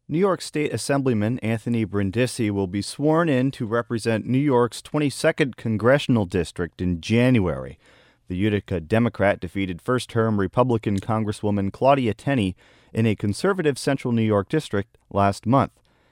New York State Assemblyman Anthony Brindisi will be sworn in to represent New York's 22nd congressional district in January. The Utica Democrat defeated first-term Republican Congresswoman Claudia Tenney in a conservative central New York district last month.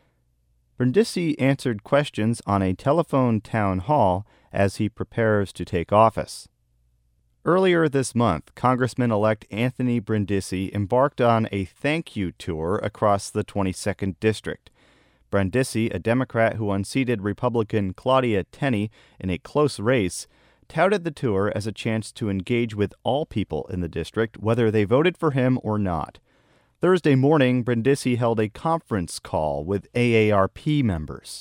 Brindisi answered questions on a telephone town hall as he prepares to take office. Earlier this month, Congressman-elect Anthony Brindisi embarked on a thank you tour across the 22nd District. Brindisi, a Democrat who unseated Republican Claudia Tenney in a close race, touted the tour as a chance to engage with all people in the district, whether they voted for him or not. Thursday morning, Brindisi held a conference call with AARP members.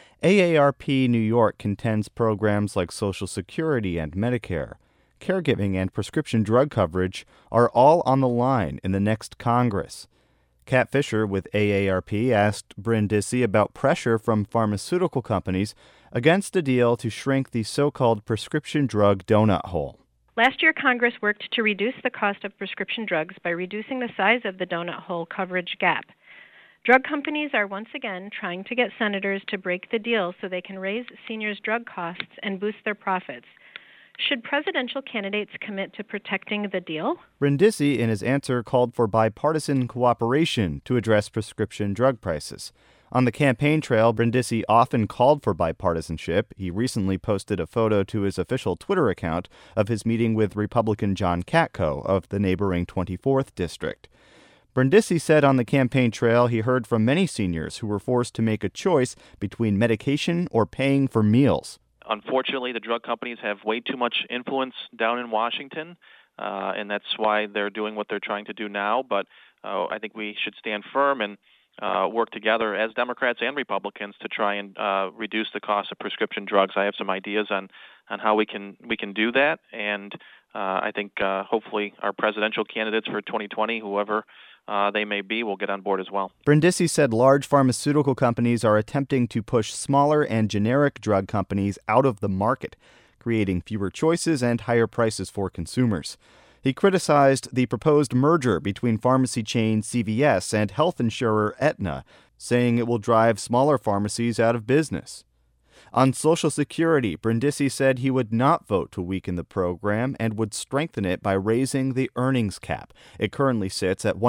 AARP New York contends programs like Social Security and Medicare, caregiving, and prescription drug coverage are all on the line in the next Congress. Kat Fisher with AARP asked Brindisi about pressure from pharmaceutical companies against a deal to shrink the so-called prescription drug donut hole. Last year, Congress worked to reduce the cost of prescription drugs by reducing the size of the donut hole coverage gap. Drug companies are once again trying to get senators to break the deal so they can raise seniors' drug costs and boost their profits. Should presidential candidates commit to protecting the deal? Brindisi, in his answer, called for bipartisan cooperation to address prescription drug prices. On the campaign trail, Brindisi often called for bipartisanship. He recently posted a photo to his official Twitter account of his meeting with Republican John Katko of the neighboring 24th District. Brindisi said on the campaign trail he heard from many seniors who were forced to make a choice between medication or paying for meals. Unfortunately, the drug companies have way too much influence down in Washington, and that's why they're doing what they're trying to do now. But I think we should stand firm and work together as Democrats and Republicans to try and reduce the cost of prescription drugs. I have some ideas on how we can do that, and I think hopefully our presidential candidates for 2020, whoever they may be, will get on board as well. Brindisi said large pharmaceutical companies are attempting to push smaller and generic drug companies out of the market, creating fewer choices and higher prices for consumers. He criticized the proposed merger between pharmacy chain CVS and health insurer Aetna, saying it will drive smaller pharmacies out of business. On Social Security, Brindisi said he would not vote to weaken the program and would strengthen it by raising the earnings cap. It currently sits at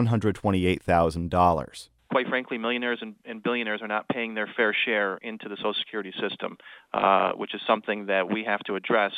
$128,000. Quite frankly, millionaires and billionaires are not paying their fair share into the Social Security system, which is something that we have to address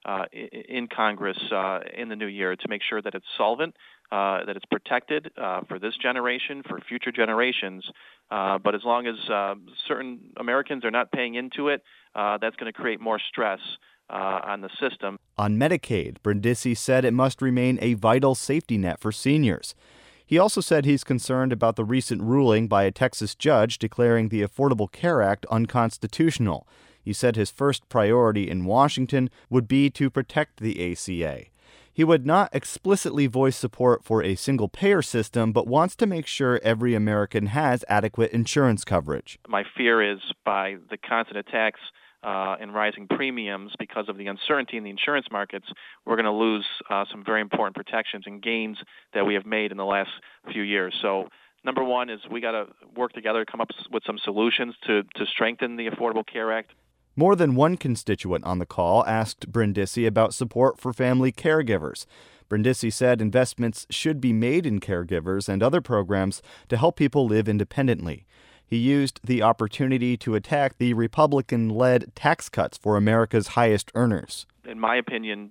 in Congress in the new year to make sure that it's solvent, that it's protected for this generation, for future generations. But as long as certain Americans are not paying into it, that's going to create more stress on the system. On Medicaid, Brindisi said it must remain a vital safety net for seniors. He also said he's concerned about the recent ruling by a Texas judge declaring the Affordable Care Act unconstitutional. He said his first priority in Washington would be to protect the ACA. He would not explicitly voice support for a single-payer system, but wants to make sure every American has adequate insurance coverage. My fear is by the constant attacks and rising premiums because of the uncertainty in the insurance markets, we're going to lose some very important protections and gains that we have made in the last few years. So number one is we got to work together to come up with some solutions to strengthen the Affordable Care Act. More than one constituent on the call asked Brindisi about support for family caregivers. Brindisi said investments should be made in caregivers and other programs to help people live independently. He used the opportunity to attack the Republican-led tax cuts for America's highest earners. In my opinion,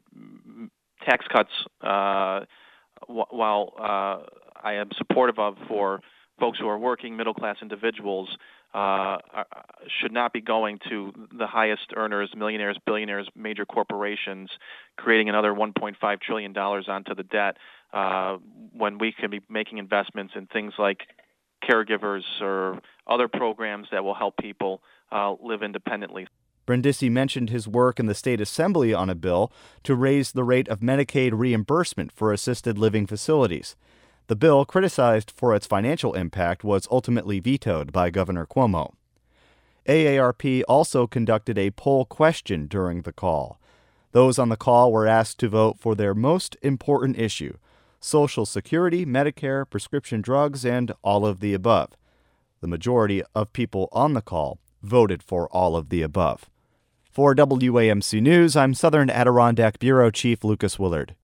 tax cuts, while I am supportive of for folks who are working, middle-class individuals, should not be going to the highest earners, millionaires, billionaires, major corporations, creating another $1.5 trillion onto the debt when we can be making investments in things like caregivers or other programs that will help people live independently. Brindisi mentioned his work in the state assembly on a bill to raise the rate of Medicaid reimbursement for assisted living facilities. The bill, criticized for its financial impact, was ultimately vetoed by Governor Cuomo. AARP also conducted a poll question during the call. Those on the call were asked to vote for their most important issue: Social Security, Medicare, prescription drugs, and all of the above. The majority of people on the call voted for all of the above. For WAMC News, I'm Southern Adirondack Bureau Chief Lucas Willard.